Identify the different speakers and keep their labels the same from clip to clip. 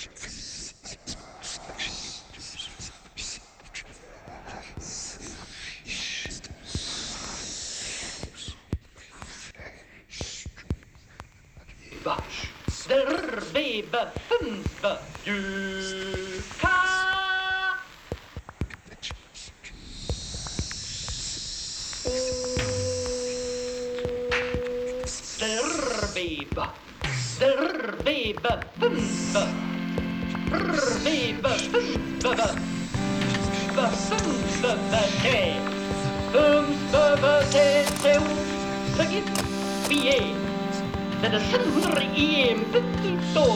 Speaker 1: Der Weber 5 Juka. Der Weber 5 Der Weber 5 Vergiss wie je. Dat is een riem, to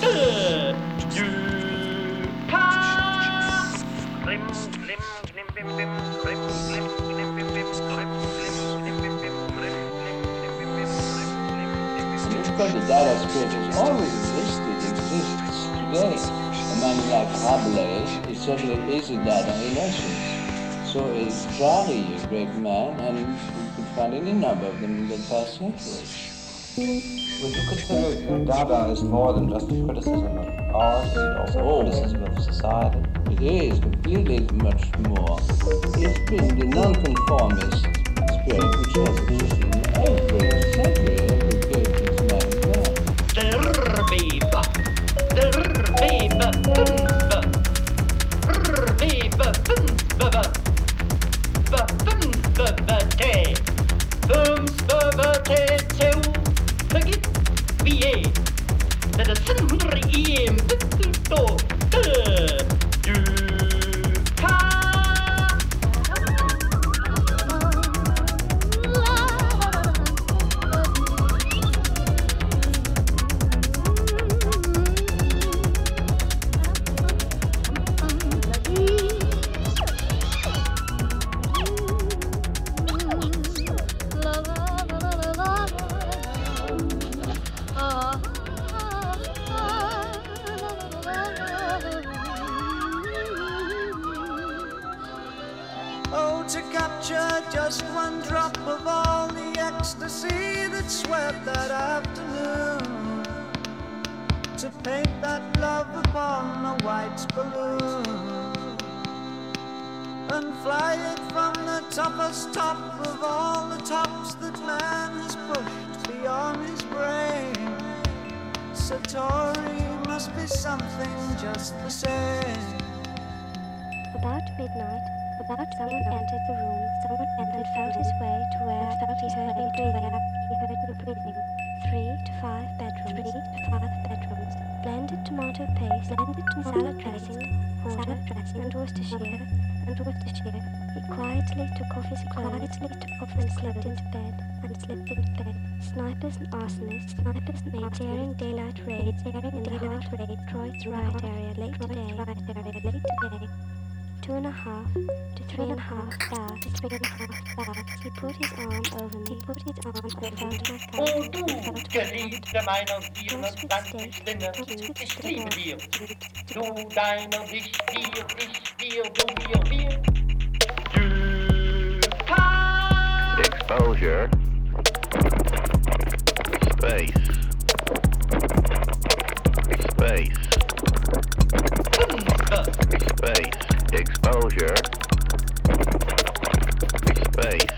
Speaker 1: Juka. Rim, lim, lim, bim, bim, rim, lim, lim, bim, bim, rim, lim, lim, bim, bim, rim, lim, lim, bim, rim,
Speaker 2: Because the data spirit has always exists today. A man like Rabelais, it certainly is a data in essence. So is Jari a great man, and you could find any number of them in the past century.
Speaker 3: Would you consider Dada as more than just a criticism of art? Is it also a criticism of society?
Speaker 2: It is completely much more. It's been the nonconformist spirit which has existed in every century, every period since man is man.
Speaker 1: Der Weber 5 Vergiss wie je. Dat is een riem, to Juka.
Speaker 4: Oh, to capture just one drop of all the ecstasy that swept that afternoon, to paint that love upon a white balloon and fly it from the toughest top of all the tops that man has pushed beyond his brain. Satori must be something just the same.
Speaker 5: About midnight, someone entered the room, and felt his way to where he heard me breathing. 3 to 5 bedrooms, blended tomato paste, salad dressing, water, and Worcestershire. He quietly took off his clothes and slipped into bed. Snipers and arsonists made daring daylight raids in the Detroit's riot area late today. 2.5 to 3.5 hours. He put his arm over me.
Speaker 1: O du, Geliebte meiner 24 Sinne, ich liebe dir. Du deiner, ich dir, du mir. Juka.
Speaker 6: Exposure. Space. Exposure. Space.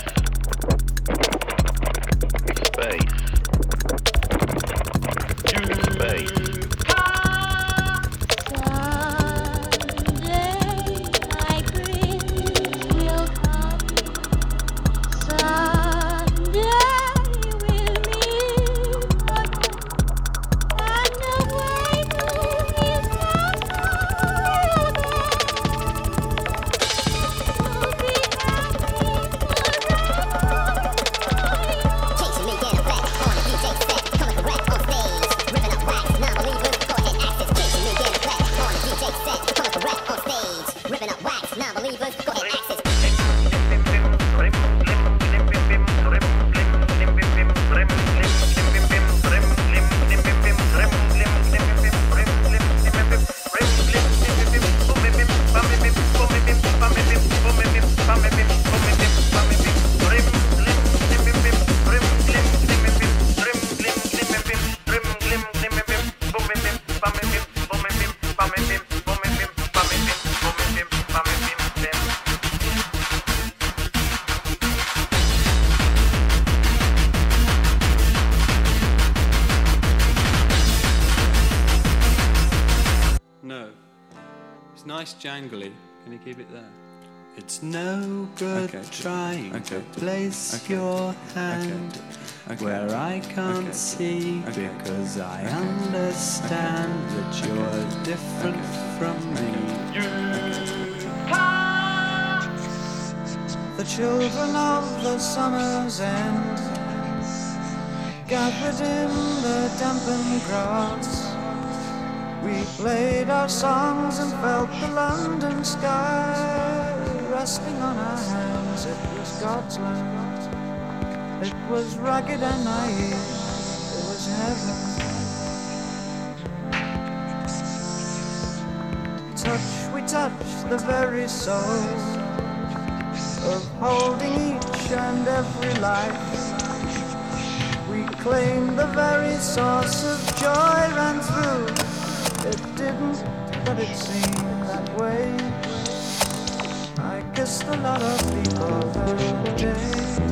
Speaker 7: nice jangly. Can you keep it there?
Speaker 4: It's no good trying to place your hand where I can't see, because I understand that you're different from me. The children of the summer's end gathered in the dampened grass. We played our songs and felt the London sky resting on our hands. It was God's land. It was ragged and naive. It was heaven. We touched the very soul of holding each and every life. We claimed the very source of joy ran through. It didn't, but it seemed that way. I kissed a lot of people that day.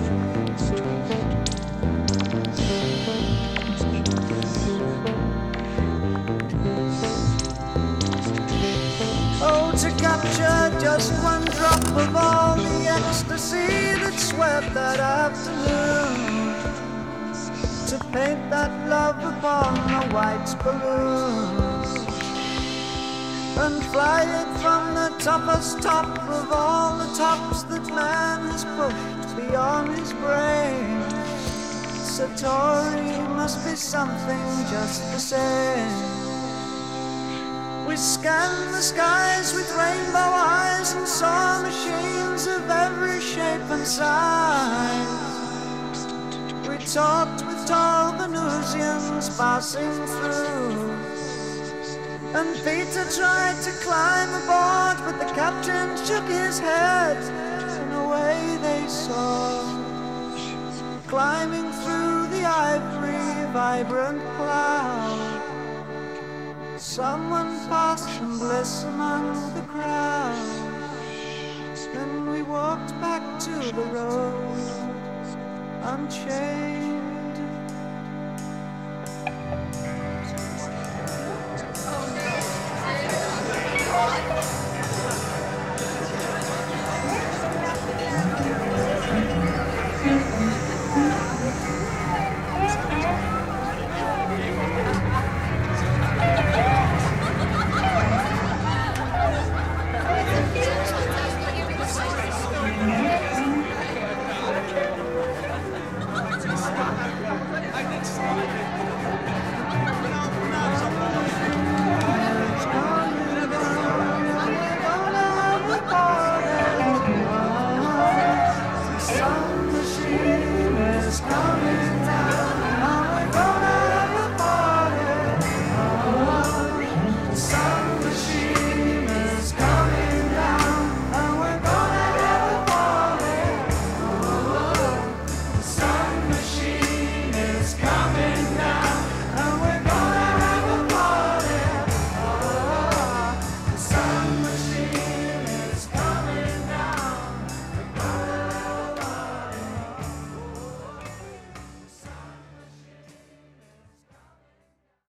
Speaker 4: Oh, to capture just one drop of all the ecstasy that swept that afternoon, to paint that love upon the white balloon, and fly it from the toughest top of all the tops that man has pushed beyond his brain. Satori must be something just the same. We scanned the skies with rainbow eyes and saw machines of every shape and size. We talked with tall Venusians passing through, and Peter tried to climb aboard, but the captain shook his head, and away they saw, climbing through the ivory vibrant cloud. Someone passed from bliss among the crowd. Then we walked back to the road, unchanged.